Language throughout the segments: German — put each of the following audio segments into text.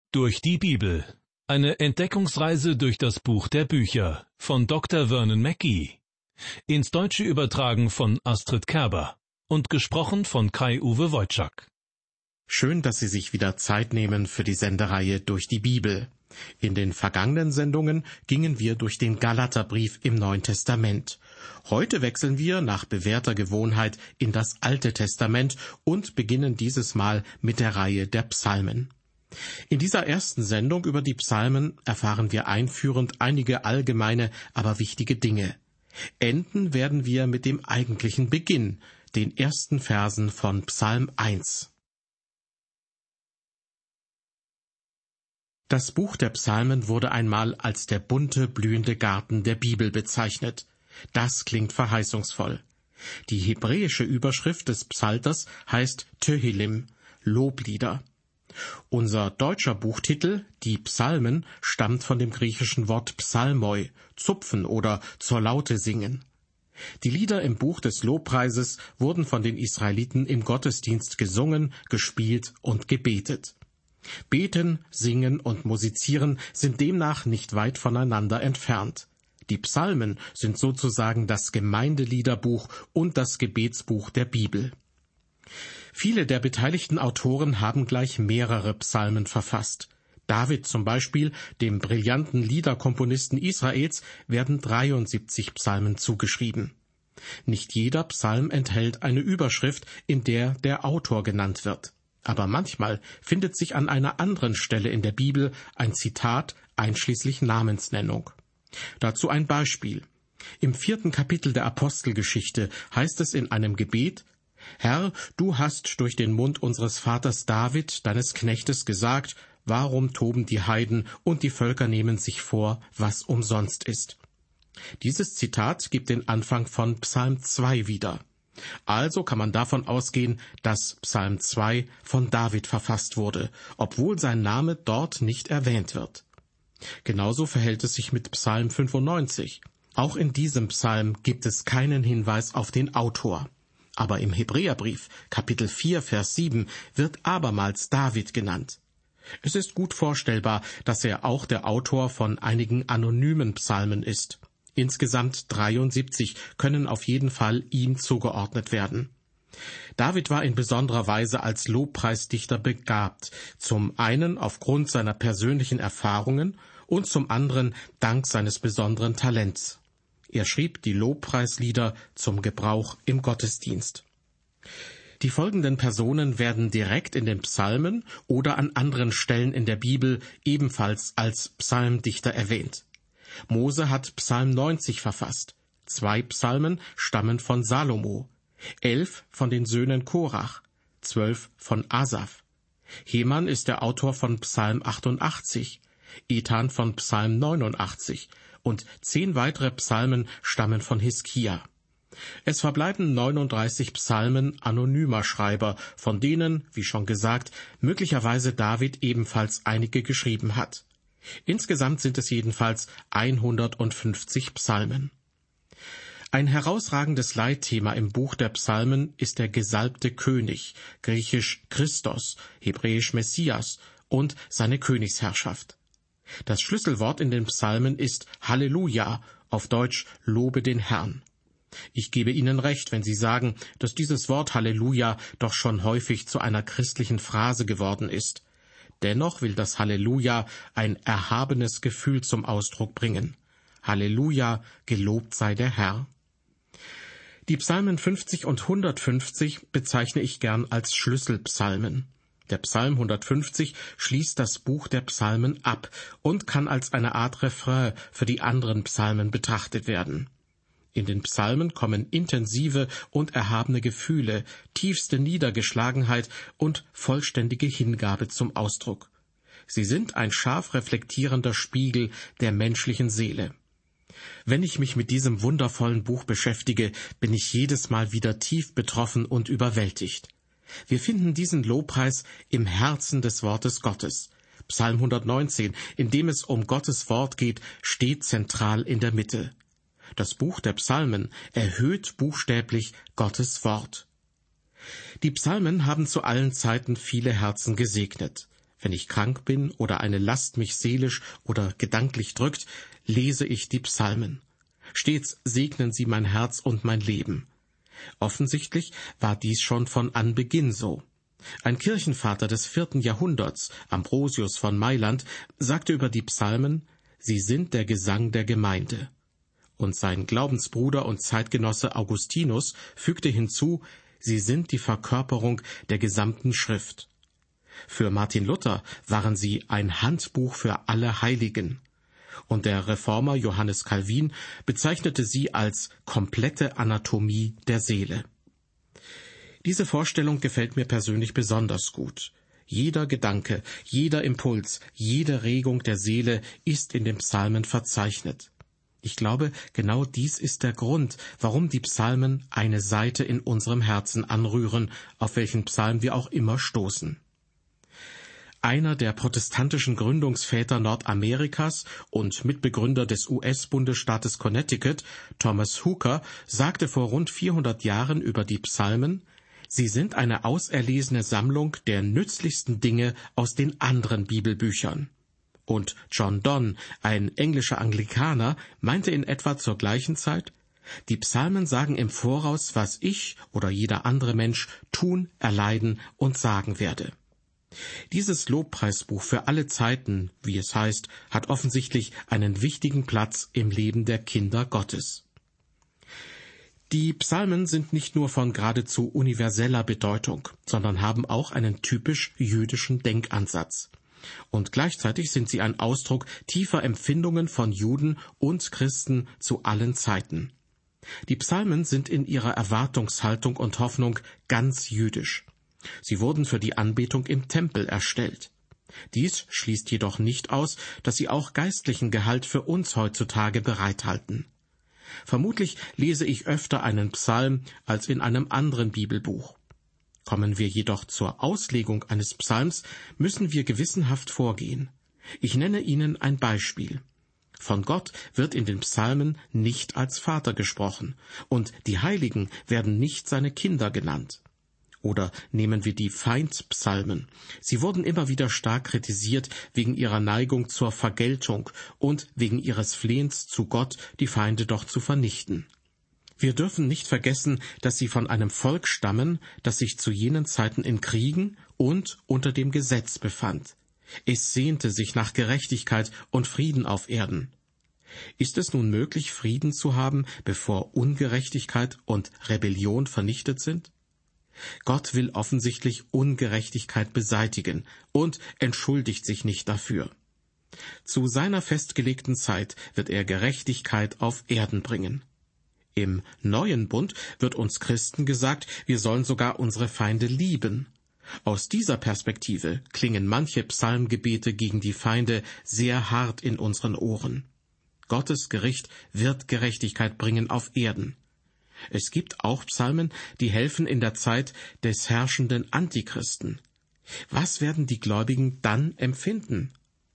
Durch die Bibel. Eine Entdeckungsreise durch das Buch der Bücher von Dr. Vernon Mackey. Ins Deutsche übertragen von Astrid Kerber und gesprochen von Kai-Uwe Wojczak. Schön, dass Sie sich wieder Zeit nehmen für die Sendereihe Durch die Bibel. In den vergangenen Sendungen gingen wir durch den Galaterbrief im Neuen Testament. Heute wechseln wir nach bewährter Gewohnheit in das Alte Testament und beginnen dieses Mal mit der Reihe der Psalmen. In dieser ersten Sendung über die Psalmen erfahren wir einführend einige allgemeine, aber wichtige Dinge. Enden werden wir mit dem eigentlichen Beginn, den ersten Versen von Psalm 1. Das Buch der Psalmen wurde einmal als der bunte, blühende Garten der Bibel bezeichnet. Das klingt verheißungsvoll. Die hebräische Überschrift des Psalters heißt Tehillim, Loblieder. Unser deutscher Buchtitel, die Psalmen, stammt von dem griechischen Wort Psalmoi, zupfen oder zur Laute singen. Die Lieder im Buch des Lobpreises wurden von den Israeliten im Gottesdienst gesungen, gespielt und gebetet. Beten, Singen und Musizieren sind demnach nicht weit voneinander entfernt. Die Psalmen sind sozusagen das Gemeindeliederbuch und das Gebetsbuch der Bibel. Viele der beteiligten Autoren haben gleich mehrere Psalmen verfasst. David zum Beispiel, dem brillanten Liederkomponisten Israels, werden 73 Psalmen zugeschrieben. Nicht jeder Psalm enthält eine Überschrift, in der der Autor genannt wird. Aber manchmal findet sich an einer anderen Stelle in der Bibel ein Zitat, einschließlich Namensnennung. Dazu ein Beispiel. Im 4. Kapitel der Apostelgeschichte heißt es in einem Gebet: Herr, du hast durch den Mund unseres Vaters David, deines Knechtes, gesagt, warum toben die Heiden und die Völker nehmen sich vor, was umsonst ist. Dieses Zitat gibt den Anfang von Psalm 2 wieder. Also kann man davon ausgehen, dass Psalm 2 von David verfasst wurde, obwohl sein Name dort nicht erwähnt wird. Genauso verhält es sich mit Psalm 95. Auch in diesem Psalm gibt es keinen Hinweis auf den Autor. Aber im Hebräerbrief, Kapitel 4, Vers 7, wird abermals David genannt. Es ist gut vorstellbar, dass er auch der Autor von einigen anonymen Psalmen ist. Insgesamt 73 können auf jeden Fall ihm zugeordnet werden. David war in besonderer Weise als Lobpreisdichter begabt, zum einen aufgrund seiner persönlichen Erfahrungen und zum anderen dank seines besonderen Talents. Er schrieb die Lobpreislieder zum Gebrauch im Gottesdienst. Die folgenden Personen werden direkt in den Psalmen oder an anderen Stellen in der Bibel ebenfalls als Psalmdichter erwähnt. Mose hat Psalm 90 verfasst. 2 Psalmen stammen von Salomo, 11 von den Söhnen Korach, 12 von Asaf. Heman ist der Autor von Psalm 88, Ethan von Psalm 89 und 10 weitere Psalmen stammen von Hiskia. Es verbleiben 39 Psalmen anonymer Schreiber, von denen, wie schon gesagt, möglicherweise David ebenfalls einige geschrieben hat. Insgesamt sind es jedenfalls 150 Psalmen. Ein herausragendes Leitthema im Buch der Psalmen ist der gesalbte König, griechisch Christos, hebräisch Messias, und seine Königsherrschaft. Das Schlüsselwort in den Psalmen ist Halleluja, auf Deutsch Lobe den Herrn. Ich gebe Ihnen recht, wenn Sie sagen, dass dieses Wort Halleluja doch schon häufig zu einer christlichen Phrase geworden ist. Dennoch will das Halleluja ein erhabenes Gefühl zum Ausdruck bringen. Halleluja, gelobt sei der Herr. Die Psalmen 50 und 150 bezeichne ich gern als Schlüsselpsalmen. Der Psalm 150 schließt das Buch der Psalmen ab und kann als eine Art Refrain für die anderen Psalmen betrachtet werden. In den Psalmen kommen intensive und erhabene Gefühle, tiefste Niedergeschlagenheit und vollständige Hingabe zum Ausdruck. Sie sind ein scharf reflektierender Spiegel der menschlichen Seele. Wenn ich mich mit diesem wundervollen Buch beschäftige, bin ich jedes Mal wieder tief betroffen und überwältigt. Wir finden diesen Lobpreis im Herzen des Wortes Gottes. Psalm 119, in dem es um Gottes Wort geht, steht zentral in der Mitte. Das Buch der Psalmen erhöht buchstäblich Gottes Wort. Die Psalmen haben zu allen Zeiten viele Herzen gesegnet. Wenn ich krank bin oder eine Last mich seelisch oder gedanklich drückt, lese ich die Psalmen. Stets segnen sie mein Herz und mein Leben. Offensichtlich war dies schon von Anbeginn so. Ein Kirchenvater des 4. Jahrhunderts, Ambrosius von Mailand, sagte über die Psalmen: Sie sind der Gesang der Gemeinde. Und sein Glaubensbruder und Zeitgenosse Augustinus fügte hinzu: Sie sind die Verkörperung der gesamten Schrift. Für Martin Luther waren sie ein Handbuch für alle Heiligen. Und der Reformer Johannes Calvin bezeichnete sie als komplette Anatomie der Seele. Diese Vorstellung gefällt mir persönlich besonders gut. Jeder Gedanke, jeder Impuls, jede Regung der Seele ist in den Psalmen verzeichnet. Ich glaube, genau dies ist der Grund, warum die Psalmen eine Seite in unserem Herzen anrühren, auf welchen Psalm wir auch immer stoßen. Einer der protestantischen Gründungsväter Nordamerikas und Mitbegründer des US-Bundesstaates Connecticut, Thomas Hooker, sagte vor rund 400 Jahren über die Psalmen: Sie sind eine auserlesene Sammlung der nützlichsten Dinge aus den anderen Bibelbüchern. Und John Donne, ein englischer Anglikaner, meinte in etwa zur gleichen Zeit: Die Psalmen sagen im Voraus, was ich oder jeder andere Mensch tun, erleiden und sagen werde. Dieses Lobpreisbuch für alle Zeiten, wie es heißt, hat offensichtlich einen wichtigen Platz im Leben der Kinder Gottes. Die Psalmen sind nicht nur von geradezu universeller Bedeutung, sondern haben auch einen typisch jüdischen Denkansatz. Und gleichzeitig sind sie ein Ausdruck tiefer Empfindungen von Juden und Christen zu allen Zeiten. Die Psalmen sind in ihrer Erwartungshaltung und Hoffnung ganz jüdisch. Sie wurden für die Anbetung im Tempel erstellt. Dies schließt jedoch nicht aus, dass sie auch geistlichen Gehalt für uns heutzutage bereithalten. Vermutlich lese ich öfter einen Psalm als in einem anderen Bibelbuch. Kommen wir jedoch zur Auslegung eines Psalms, müssen wir gewissenhaft vorgehen. Ich nenne Ihnen ein Beispiel. Von Gott wird in den Psalmen nicht als Vater gesprochen, und die Heiligen werden nicht seine Kinder genannt. Oder nehmen wir die Feindpsalmen. Sie wurden immer wieder stark kritisiert wegen ihrer Neigung zur Vergeltung und wegen ihres Flehens zu Gott, die Feinde doch zu vernichten. Wir dürfen nicht vergessen, dass sie von einem Volk stammen, das sich zu jenen Zeiten in Kriegen und unter dem Gesetz befand. Es sehnte sich nach Gerechtigkeit und Frieden auf Erden. Ist es nun möglich, Frieden zu haben, bevor Ungerechtigkeit und Rebellion vernichtet sind? Gott will offensichtlich Ungerechtigkeit beseitigen und entschuldigt sich nicht dafür. Zu seiner festgelegten Zeit wird er Gerechtigkeit auf Erden bringen. Im Neuen Bund wird uns Christen gesagt, wir sollen sogar unsere Feinde lieben. Aus dieser Perspektive klingen manche Psalmgebete gegen die Feinde sehr hart in unseren Ohren. Gottes Gericht wird Gerechtigkeit bringen auf Erden. Es gibt auch Psalmen, die helfen in der Zeit des herrschenden Antichristen. Was werden die Gläubigen dann empfinden?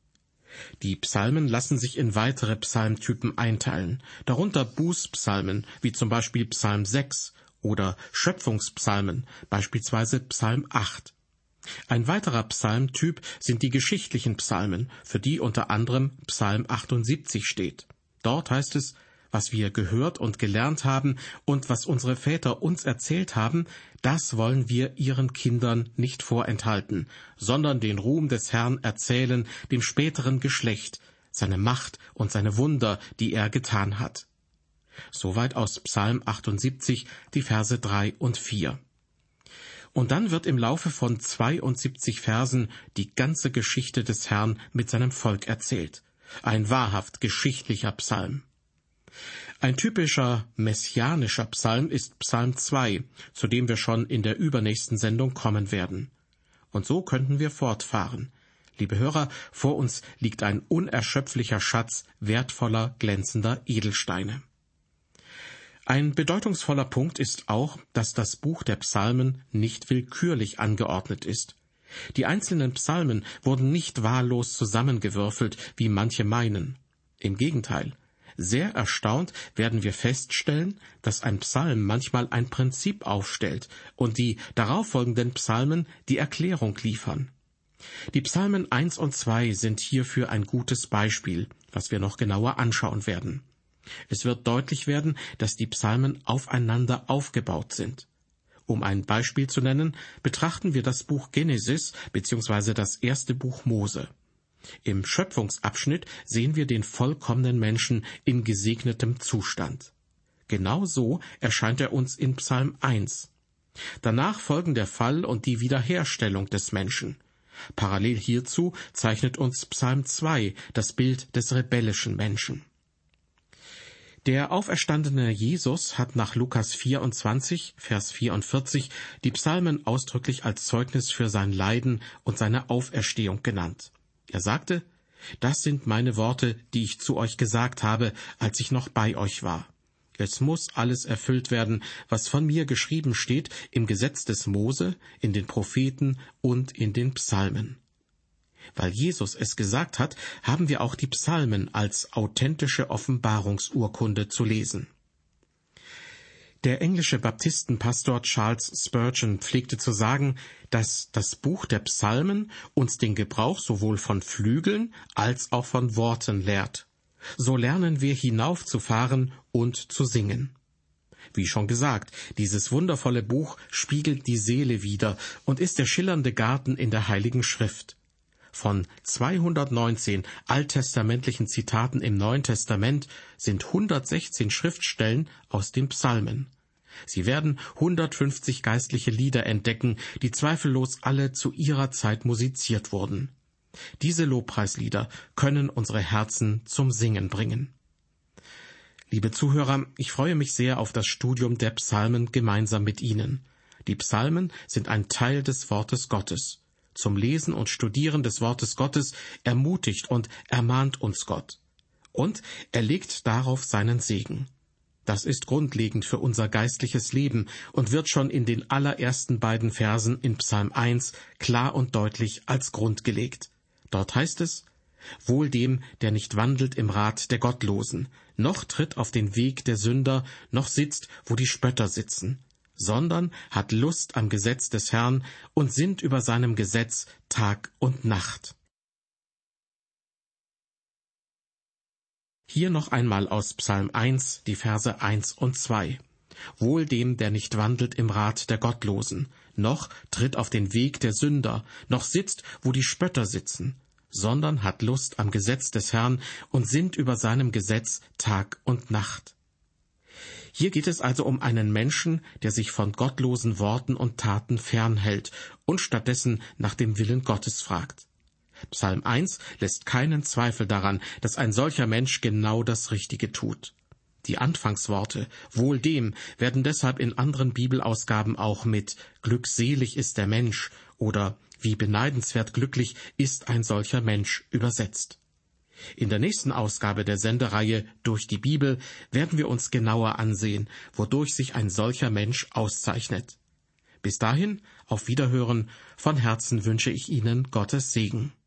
Die Psalmen lassen sich in weitere Psalmtypen einteilen, darunter Bußpsalmen, wie zum Beispiel Psalm 6, oder Schöpfungspsalmen, beispielsweise Psalm 8. Ein weiterer Psalmtyp sind die geschichtlichen Psalmen, für die unter anderem Psalm 78 steht. Dort heißt es: Was wir gehört und gelernt haben und was unsere Väter uns erzählt haben, das wollen wir ihren Kindern nicht vorenthalten, sondern den Ruhm des Herrn erzählen dem späteren Geschlecht, seine Macht und seine Wunder, die er getan hat. Soweit aus Psalm 78, die Verse 3 und 4. Und dann wird im Laufe von 72 Versen die ganze Geschichte des Herrn mit seinem Volk erzählt. Ein wahrhaft geschichtlicher Psalm. Ein typischer messianischer Psalm ist Psalm 2, zu dem wir schon in der übernächsten Sendung kommen werden. Und so könnten wir fortfahren. Liebe Hörer, vor uns liegt ein unerschöpflicher Schatz wertvoller, glänzender Edelsteine. Ein bedeutungsvoller Punkt ist auch, dass das Buch der Psalmen nicht willkürlich angeordnet ist. Die einzelnen Psalmen wurden nicht wahllos zusammengewürfelt, wie manche meinen. Im Gegenteil. Sehr erstaunt werden wir feststellen, dass ein Psalm manchmal ein Prinzip aufstellt und die darauffolgenden Psalmen die Erklärung liefern. Die Psalmen 1 und 2 sind hierfür ein gutes Beispiel, was wir noch genauer anschauen werden. Es wird deutlich werden, dass die Psalmen aufeinander aufgebaut sind. Um ein Beispiel zu nennen, betrachten wir das Buch Genesis bzw. das erste Buch Mose. Im Schöpfungsabschnitt sehen wir den vollkommenen Menschen in gesegnetem Zustand. Genau so erscheint er uns in Psalm 1. Danach folgen der Fall und die Wiederherstellung des Menschen. Parallel hierzu zeichnet uns Psalm 2 das Bild des rebellischen Menschen. Der auferstandene Jesus hat nach Lukas 24, Vers 44 die Psalmen ausdrücklich als Zeugnis für sein Leiden und seine Auferstehung genannt. Er sagte: Das sind meine Worte, die ich zu euch gesagt habe, als ich noch bei euch war. Es muss alles erfüllt werden, was von mir geschrieben steht im Gesetz des Mose, in den Propheten und in den Psalmen. Weil Jesus es gesagt hat, haben wir auch die Psalmen als authentische Offenbarungsurkunde zu lesen. Der englische Baptistenpastor Charles Spurgeon pflegte zu sagen, dass das Buch der Psalmen uns den Gebrauch sowohl von Flügeln als auch von Worten lehrt. So lernen wir hinaufzufahren und zu singen. Wie schon gesagt, dieses wundervolle Buch spiegelt die Seele wider und ist der schillernde Garten in der Heiligen Schrift. Von 219 alttestamentlichen Zitaten im Neuen Testament sind 116 Schriftstellen aus den Psalmen. Sie werden 150 geistliche Lieder entdecken, die zweifellos alle zu ihrer Zeit musiziert wurden. Diese Lobpreislieder können unsere Herzen zum Singen bringen. Liebe Zuhörer, ich freue mich sehr auf das Studium der Psalmen gemeinsam mit Ihnen. Die Psalmen sind ein Teil des Wortes Gottes. Zum Lesen und Studieren des Wortes Gottes ermutigt und ermahnt uns Gott. Und er legt darauf seinen Segen. Das ist grundlegend für unser geistliches Leben und wird schon in den allerersten beiden Versen in Psalm 1 klar und deutlich als Grund gelegt. Dort heißt es: Wohl dem, der nicht wandelt im Rat der Gottlosen, noch tritt auf den Weg der Sünder, noch sitzt, wo die Spötter sitzen, sondern hat Lust am Gesetz des Herrn und sinnt über seinem Gesetz Tag und Nacht. Hier noch einmal aus Psalm 1, die Verse 1 und 2. Wohl dem, der nicht wandelt im Rat der Gottlosen, noch tritt auf den Weg der Sünder, noch sitzt, wo die Spötter sitzen, sondern hat Lust am Gesetz des Herrn und sinnt über seinem Gesetz Tag und Nacht. Hier geht es also um einen Menschen, der sich von gottlosen Worten und Taten fernhält und stattdessen nach dem Willen Gottes fragt. Psalm 1 lässt keinen Zweifel daran, dass ein solcher Mensch genau das Richtige tut. Die Anfangsworte »wohl dem« werden deshalb in anderen Bibelausgaben auch mit »glückselig ist der Mensch« oder »wie beneidenswert glücklich ist ein solcher Mensch« übersetzt. In der nächsten Ausgabe der Sendereihe Durch die Bibel werden wir uns genauer ansehen, wodurch sich ein solcher Mensch auszeichnet. Bis dahin, auf Wiederhören, von Herzen wünsche ich Ihnen Gottes Segen.